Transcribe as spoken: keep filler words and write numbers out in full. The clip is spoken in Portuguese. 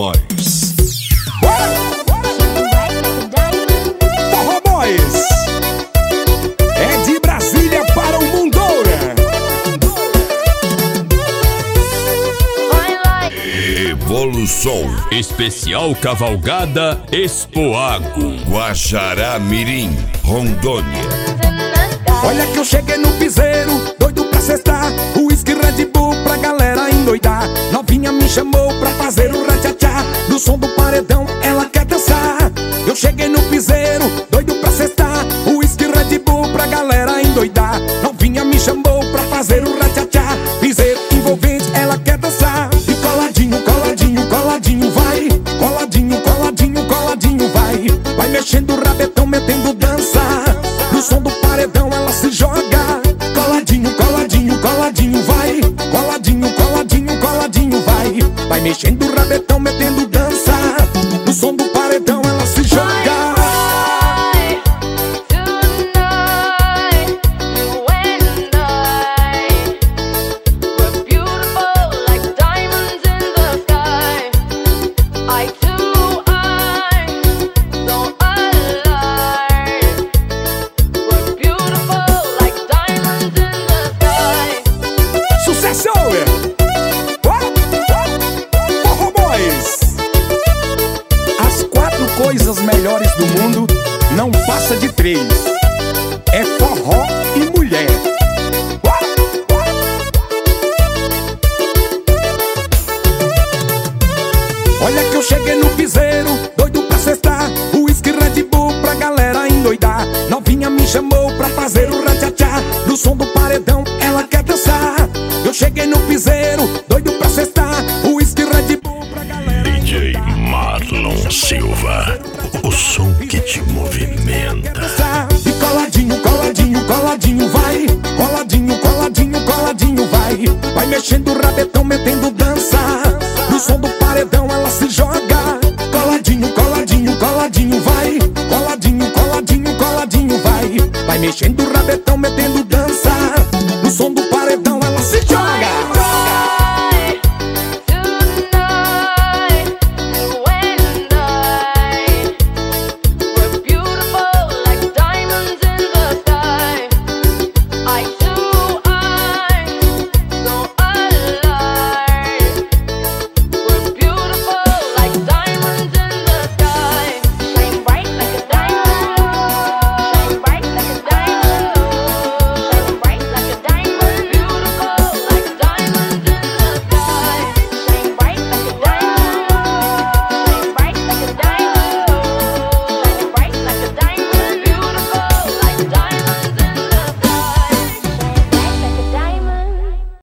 Boys. Forró Boys é de Brasília para o mundo. Evolução Especial Cavalgada Expoago, Guajará Mirim, Rondônia. Olha que eu cheguei no piseiro, doido pra cestar, o uísque Red Bull pra galera endoidar. Novinha me chamou pra fazer o ratchatá, no som do paredão ela quer dançar. Eu cheguei no piseiro, doido pra cestar, o uísque Red Bull pra galera endoidar. Novinha me chamou pra fazer o ratchatá, piseiro envolvente ela quer dançar. E coladinho, coladinho, coladinho vai, coladinho, coladinho, coladinho vai. Vai mexendo o rabetão, metendo dança, no som do paredão ela se joga. Coladinho, coladinho, coladinho vai, coladinho, coladinho, coladinho vai. Vai mexendo o rabetão, metendo dança, no som do paredão ela se joga. Forró Boys. As quatro coisas melhores do mundo não passa de três: é forró e mulher. Olha que eu cheguei no piseiro, doido pra cestar, o uísque Red Bull pra galera endoidar. Novinha me chamou pra fazer o ratchatá, no som do paredão ela quer dançar. Eu cheguei no piseiro, doido pra cestar, o uísque Red Bull pra galera D J Marlon Silva, o som que te movimenta. E coladinho, coladinho, coladinho vai, coladinho, coladinho, coladinho vai. Vai mexendo o rabetão, metendo dança, no som do paredão ela se joga. Coladinho, coladinho, coladinho vai, coladinho, coladinho, coladinho vai. Vai mexendo o rabetão, metendo dança, no som do